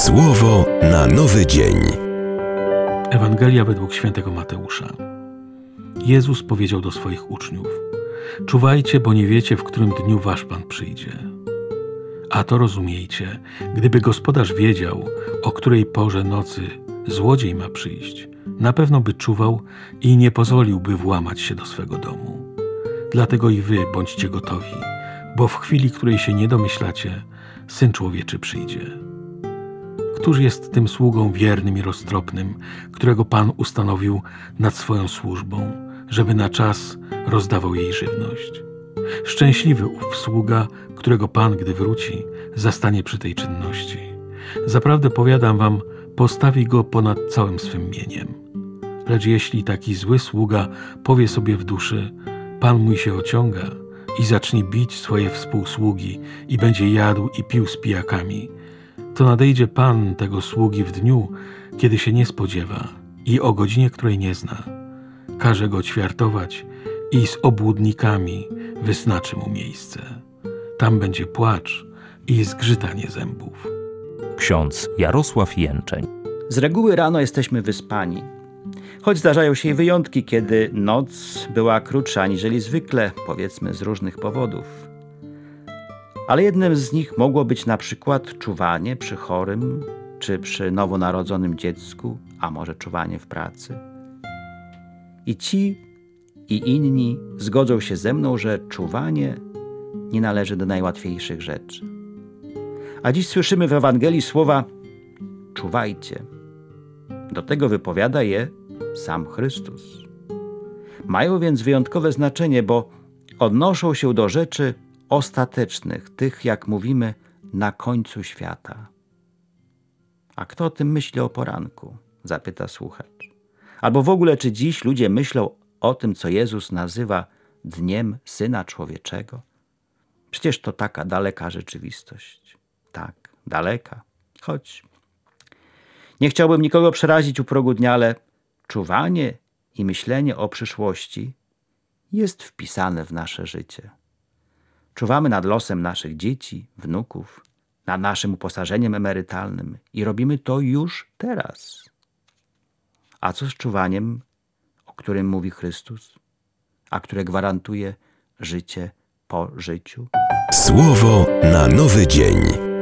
Słowo na nowy dzień. Ewangelia według świętego Mateusza. Jezus powiedział do swoich uczniów: czuwajcie, bo nie wiecie, w którym dniu wasz Pan przyjdzie. A to rozumiejcie, gdyby gospodarz wiedział, o której porze nocy złodziej ma przyjść, na pewno by czuwał i nie pozwoliłby włamać się do swego domu. Dlatego i wy bądźcie gotowi, bo w chwili, której się nie domyślacie, Syn Człowieczy przyjdzie. Któż jest tym sługą wiernym i roztropnym, którego Pan ustanowił nad swoją służbą, żeby na czas rozdawał jej żywność? Szczęśliwy ów sługa, którego Pan, gdy wróci, zastanie przy tej czynności. Zaprawdę powiadam wam, postawi go ponad całym swym mieniem. Lecz jeśli taki zły sługa powie sobie w duszy: Pan mój się ociąga, i zacznie bić swoje współsługi i będzie jadł i pił z pijakami, to nadejdzie Pan tego sługi w dniu, kiedy się nie spodziewa i o godzinie, której nie zna. Każe go ćwiartować i z obłudnikami wyznaczy mu miejsce. Tam będzie płacz i zgrzytanie zębów. Ksiądz Jarosław Jęczeń. Z reguły rano jesteśmy wyspani, choć zdarzają się i wyjątki, kiedy noc była krótsza aniżeli zwykle, powiedzmy z różnych powodów. Ale jednym z nich mogło być na przykład czuwanie przy chorym czy przy nowonarodzonym dziecku, a może czuwanie w pracy. I ci i inni zgodzą się ze mną, że czuwanie nie należy do najłatwiejszych rzeczy. A dziś słyszymy w Ewangelii słowa czuwajcie. Do tego wypowiada je sam Chrystus. Mają więc wyjątkowe znaczenie, bo odnoszą się do rzeczy ostatecznych, tych, jak mówimy, na końcu świata. A kto o tym myśli o poranku? Zapyta słuchacz. Albo w ogóle, czy dziś ludzie myślą o tym, co Jezus nazywa dniem Syna Człowieczego? Przecież to taka daleka rzeczywistość. Tak, daleka. Choć nie chciałbym nikogo przerazić u progu dnia, ale czuwanie i myślenie o przyszłości jest wpisane w nasze życie. Czuwamy nad losem naszych dzieci, wnuków, nad naszym uposażeniem emerytalnym i robimy to już teraz. A co z czuwaniem, o którym mówi Chrystus, a które gwarantuje życie po życiu? Słowo na nowy dzień.